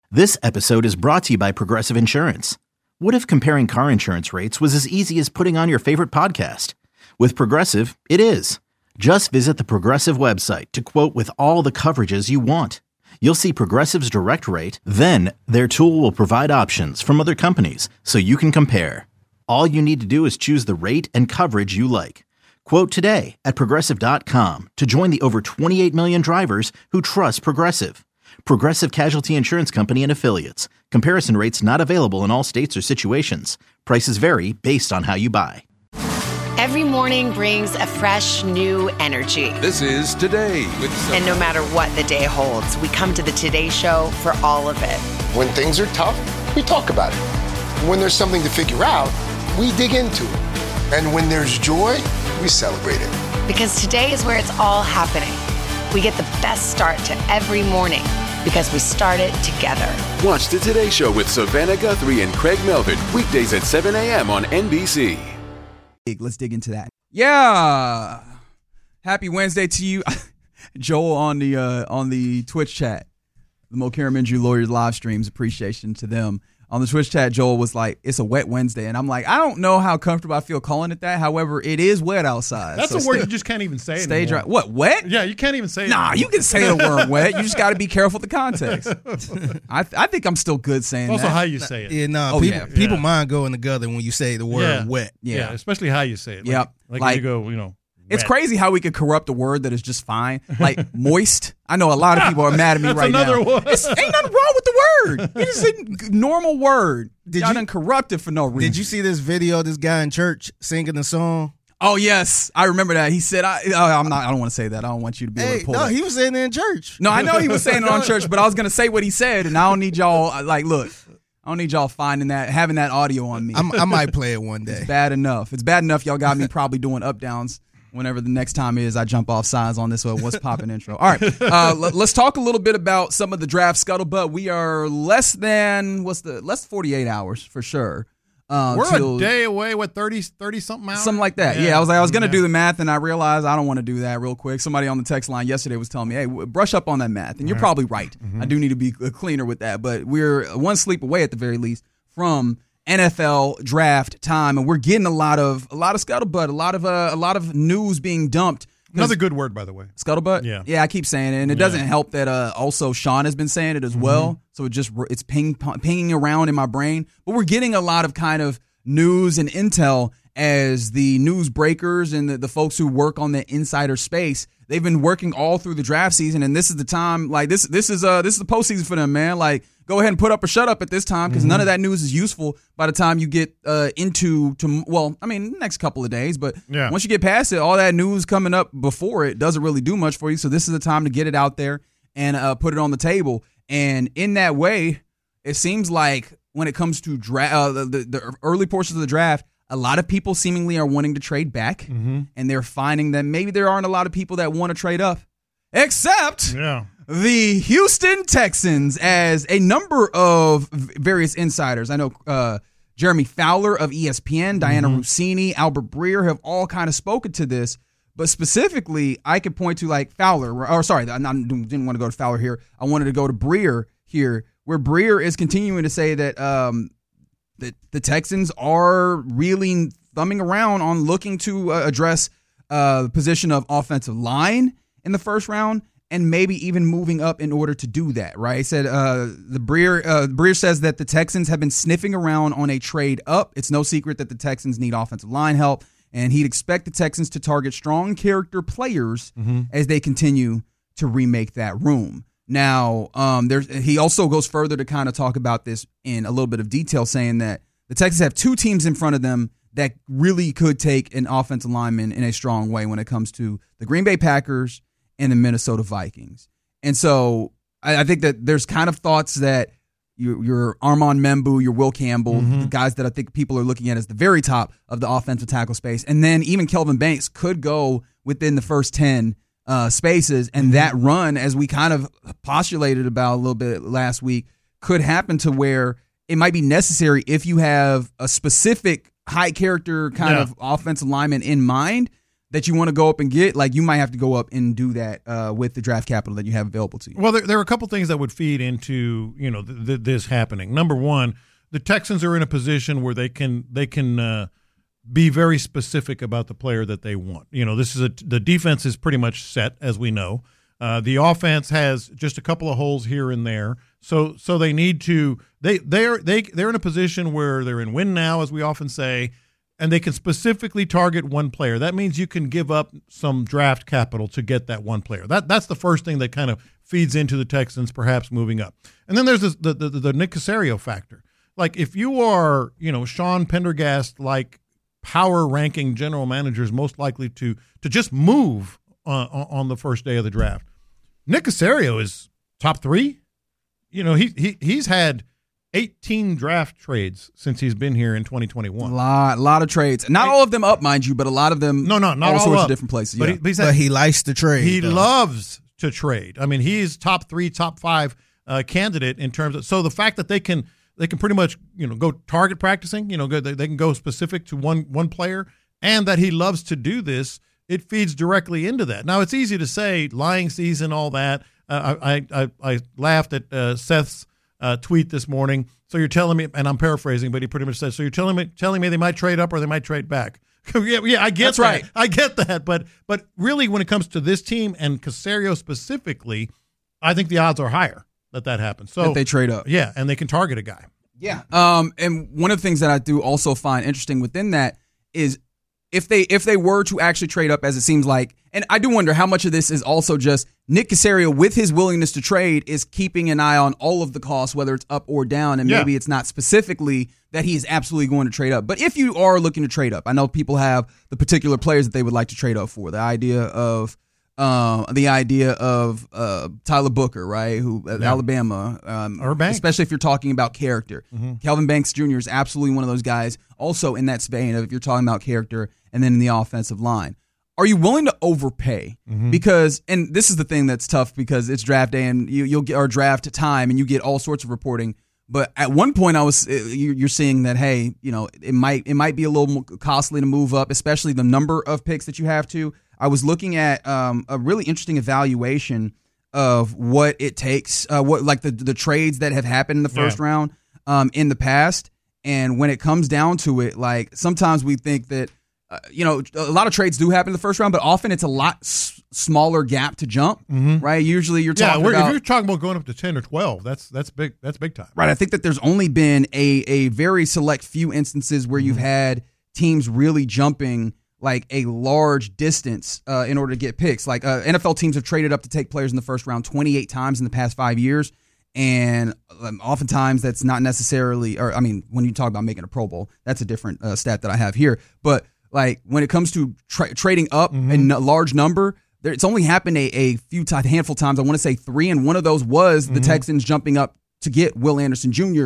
This episode is brought to you by Progressive Insurance. What if comparing car insurance rates was as easy as putting on your favorite podcast? With Progressive, it is. Just visit the Progressive website to quote with all the coverages you want. You'll see Progressive's direct rate, then their tool will provide options from other companies so you can compare. All you need to do is choose the rate and coverage you like. Quote today at Progressive.com to join the over 28 million drivers who trust Progressive. Progressive Casualty Insurance Company and Affiliates. Comparison rates not available in all states or situations. Prices vary based on how you buy. Every morning brings a fresh, new energy. This is Today with Sophie. And no matter what the day holds, we come to the Today Show for all of it. When things are tough, we talk about it. When there's something to figure out, we dig into it. And when there's joy, we celebrate it. Because today is where it's all happening. We get the best start to every morning because we start it together. Watch the Today Show with Savannah Guthrie and Craig Melvin, weekdays at 7 a.m. on NBC. Let's dig into that. Yeah. Happy Wednesday to you. Joel on the Twitch chat. The Mo Karam Injury Lawyers live streams. Appreciation to them. On the Twitch chat, Joel was like, it's a wet Wednesday. And I'm like, I don't know how comfortable I feel calling it that. However, it is wet outside. That's a word you just can't even say Stay anymore. dry. What, wet? Yeah, you can't even say it. Nah, anymore. you can say the word wet. You just got to be careful of the context. I think I'm still good saying also that. how you say it. Yeah, no, Oh, people mind going together when you say the word wet. Yeah, especially how you say it. Yep. Like you go, It's wet. crazy how we could corrupt a word that is just fine. Like moist. I know a lot of people are mad at me right now. another one. Ain't nothing wrong with the word. It is a normal word. Y'all done corrupt it for no reason. Did you see this video of this guy in church singing the song? Oh, yes. I remember that. He said, I don't want to say that. I don't want you to be able to pull that. He was saying it in church. No, I know he was saying it on church, but I was going to say what he said, and I don't need y'all, look, I don't need y'all finding that, having that audio on me. I might play it one day. It's bad enough. It's bad enough y'all got me probably doing up downs whenever the next time is I jump off sides on this What's Poppin' intro. All right, let's talk a little bit about some of the draft scuttlebutt. We are less than 48 hours for sure. We're a day away, 30-something hours? Something like that. Yeah, I was going to do the math, and I realized I don't want to do that real quick. Somebody on the text line yesterday was telling me, hey, brush up on that math. And you're probably right. I do need to be cleaner with that. But we're one sleep away at the very least from NFL draft time, and we're getting a lot of scuttlebutt, a lot of news being dumped. Another good word, by the way. Scuttlebutt? Yeah, I keep saying it, and it doesn't help that also Sean has been saying it as well, so it's pinging around in my brain. But we're getting a lot of kind of news and intel as the news breakers and the folks who work on the insider space. They've been working all through the draft season, and this is the time. Like this is the postseason for them, man. Like, go ahead and put up or shut up at this time because none of that news is useful by the time you get next couple of days. But once you get past it, all that news coming up before it doesn't really do much for you. So this is the time to get it out there and put it on the table. And in that way, it seems like when it comes to the early portions of the draft, a lot of people seemingly are wanting to trade back, and they're finding that maybe there aren't a lot of people that want to trade up, except the Houston Texans, as a number of various insiders. I know Jeremy Fowler of ESPN, Diana Russini, Albert Breer have all kind of spoken to this, but specifically, I could point to like Fowler, I didn't want to go to Fowler here. I wanted to go to Breer here, where Breer is continuing to say that the Texans are really thumbing around on looking to address the position of offensive line in the first round and maybe even moving up in order to do that, right? He said Breer says that the Texans have been sniffing around on a trade up. It's no secret that the Texans need offensive line help, and he'd expect the Texans to target strong character players as they continue to remake that room. Now, he also goes further to kind of talk about this in a little bit of detail, saying that the Texans have two teams in front of them that really could take an offensive lineman in a strong way when it comes to the Green Bay Packers and the Minnesota Vikings. And so I think that there's kind of thoughts that your Armand Membu, your Will Campbell, the guys that I think people are looking at as the very top of the offensive tackle space, and then even Kelvin Banks could go within the first 10 spaces, and that run, as we kind of postulated about a little bit last week, could happen to where it might be necessary if you have a specific high character kind of offensive lineman in mind that you want to go up and get, like you might have to go up and do that with the draft capital that you have available to you. Well, there are a couple things that would feed into this happening. Number one, the Texans are in a position where they can be very specific about the player that they want. The defense is pretty much set, as we know. The offense has just a couple of holes here and there, so they need to. They're in a position where they're in win now, as we often say. And they can specifically target one player. That means you can give up some draft capital to get that one player. That's the first thing that kind of feeds into the Texans perhaps moving up. And then there's the Nick Caserio factor. Like if you are, Sean Pendergast, like power ranking general managers most likely to just move on the first day of the draft. Nick Caserio is top 3. He's had 18 draft trades since he's been here in 2021. A lot of trades. Not all of them up, mind you, but a lot of them. Not all sorts up. of different places. But he likes to trade. He loves to trade. I mean, he's top 3, top 5 candidate in terms of. So the fact that they can pretty much go target practicing. They can go specific to one player, and that he loves to do this. It feeds directly into that. Now it's easy to say lying season, all that. I laughed at Seth's tweet this morning. So you're telling me, and I'm paraphrasing, but he pretty much said, so you're telling me they might trade up or they might trade back. yeah, I get That's that. right. I get that. But really, when it comes to this team and Caserio specifically, I think the odds are higher that happens. So that they trade up. Yeah, and they can target a guy. Yeah. And one of the things that I do also find interesting within that is if they were to actually trade up, as it seems like, and I do wonder how much of this is also just Nick Caserio, with his willingness to trade, is keeping an eye on all of the costs, whether it's up or down, and maybe it's not specifically that he is absolutely going to trade up. But if you are looking to trade up, I know people have the particular players that they would like to trade up for. The idea of Tyler Booker, right, who at Alabama, or Banks, especially if you're talking about character. Mm-hmm. Kelvin Banks Jr. is absolutely one of those guys. Also in that vein of if you're talking about character, and then in the offensive line. Are you willing to overpay? Mm-hmm. Because, and this is the thing that's tough because it's draft day and you'll get our draft time and you get all sorts of reporting. But at one point, you're seeing that, hey, it might be a little more costly to move up, especially the number of picks that you have to. I was looking at a really interesting evaluation of what it takes, the trades that have happened in the first round in the past. And when it comes down to it, like sometimes we think that, a lot of trades do happen in the first round, but often it's a lot smaller gap to jump, right? Usually you're talking about. If you're talking about going up to 10 or 12, that's big. That's big time. Right. I think that there's only been a very select few instances where you've had teams really jumping like a large distance in order to get picks. Like NFL teams have traded up to take players in the first round 28 times in the past 5 years. And oftentimes that's not necessarily, when you talk about making a Pro Bowl, that's a different stat that I have here. But like when it comes to trading up in a large number, it's only happened a handful of times. I want to say 3, and one of those was the Texans jumping up to get Will Anderson Jr.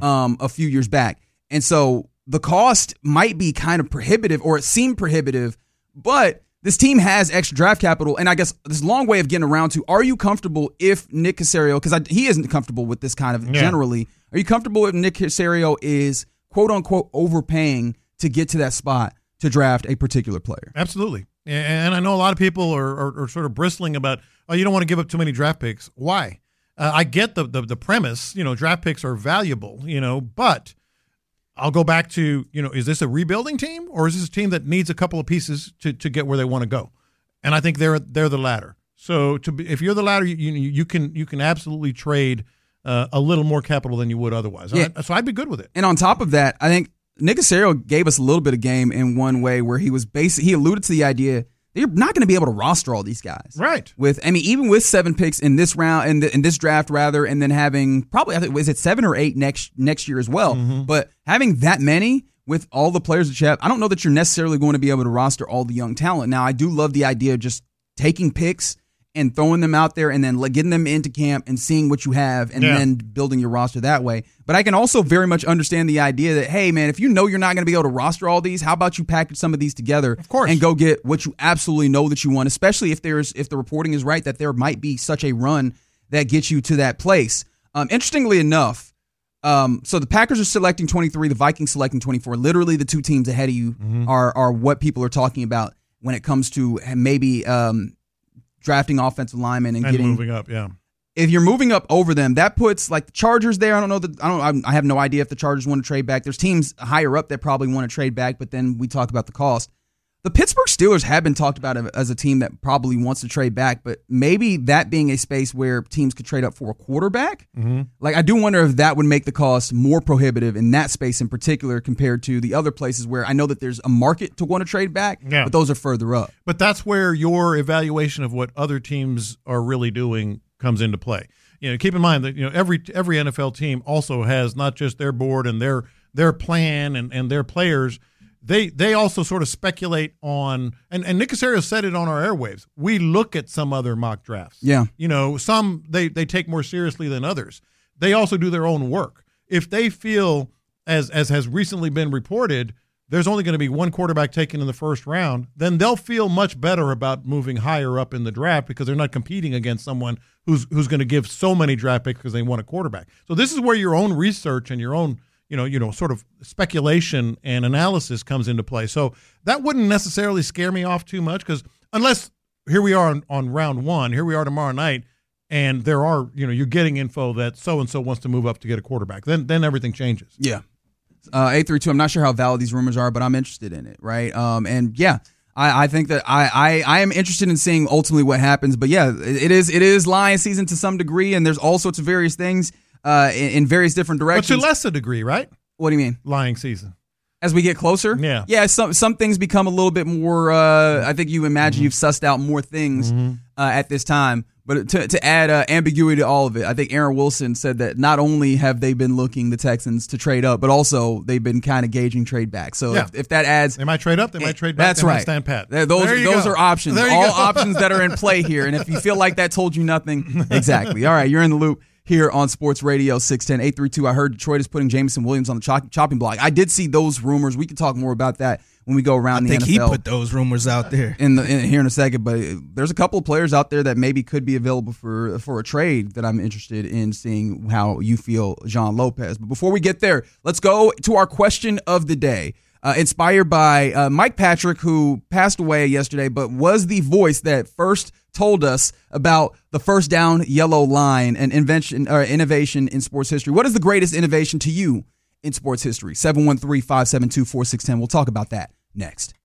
A few years back. And so the cost might be kind of prohibitive, or it seemed prohibitive, but this team has extra draft capital, and I guess this long way of getting around to, are you comfortable if Nick Caserio, because he isn't comfortable with this kind of generally, are you comfortable if Nick Caserio is quote-unquote overpaying to get to that spot to draft a particular player? Absolutely. And I know a lot of people are sort of bristling about, you don't want to give up too many draft picks. Why? I get the premise, draft picks are valuable, but I'll go back to, is this a rebuilding team, or is this a team that needs a couple of pieces to get where they want to go? And I think they're the latter. So if you're the latter, you can absolutely trade a little more capital than you would otherwise. Yeah. So I'd be good with it. And on top of that, I think Nick Caserio gave us a little bit of game in one way where he alluded to the idea that you're not going to be able to roster all these guys. Right. Even with 7 picks in this round, in this draft rather, and then having probably, I think, was it 7 or 8 next year as well? But having that many with all the players that you have, I don't know that you're necessarily going to be able to roster all the young talent. Now, I do love the idea of just taking picks and throwing them out there and then getting them into camp and seeing what you have and then building your roster that way. But I can also very much understand the idea that, hey, man, if you know you're not going to be able to roster all these, how about you package some of these together of course, and go get what you absolutely know that you want, especially if the reporting is right that there might be such a run that gets you to that place. Interestingly enough, so the Packers are selecting 23, the Vikings selecting 24. Literally the two teams ahead of you are what people are talking about. when it comes to maybe drafting offensive linemen and getting moving up. Yeah. If you're moving up over them, that puts like the Chargers there. I have no idea if the Chargers want to trade back. There's teams higher up that probably want to trade back, but then we talk about the cost. The Pittsburgh Steelers have been talked about as a team that probably wants to trade back, but maybe that being a space where teams could trade up for a quarterback. Mm-hmm. Like, I do wonder if that would make the cost more prohibitive in that space in particular compared to the other places where I know that there's a market to want to trade back, but those are further up. But that's where your evaluation of what other teams are really doing comes into play. Keep in mind that every NFL team also has not just their board and their plan and their players. They also sort of speculate on, and Nick Caserio said it on our airwaves. We look at some other mock drafts. Yeah. Some they take more seriously than others. They also do their own work. If they feel, as has recently been reported, there's only going to be one quarterback taken in the first round, then they'll feel much better about moving higher up in the draft because they're not competing against someone who's going to give so many draft picks because they want a quarterback. So this is where your own research and your own sort of speculation and analysis comes into play. So that wouldn't necessarily scare me off too much because unless here we are on round one, here we are tomorrow night, and there are, you're getting info that so-and-so wants to move up to get a quarterback. Then everything changes. Yeah. 832, I'm not sure how valid these rumors are, but I'm interested in it, right? And yeah, I think that I am interested in seeing ultimately what happens. But yeah, it is Lions season to some degree, and there's all sorts of various things in various different directions. But to less a degree, right? What do you mean? Lying season. As we get closer? Yeah. Some things become a little bit more, I think you imagine you've sussed out more things at this time. But to add ambiguity to all of it, I think Aaron Wilson said that not only have they been looking, the Texans, to trade up, but also they've been kind of gauging trade back. So if that adds... They might trade up, they might trade back, that's they right. might stand pat. Those are options. All options that are in play here. And if you feel like that told you nothing, exactly. All right, you're in the loop here on Sports Radio 610 832. I heard Detroit is putting Jameson Williams on the chopping block. I did see those rumors. We can talk more about that when we go around the NFL. I think he put those rumors out there here in a second. But there's a couple of players out there that maybe could be available for a trade that I'm interested in seeing how you feel, John Lopez. But before we get there, let's go to our question of the day. Inspired by Mike Patrick, who passed away yesterday, but was the voice that first told us about the first down yellow line and innovation in sports history. What is the greatest innovation to you in sports history? 713-572-4610. We'll talk about that next.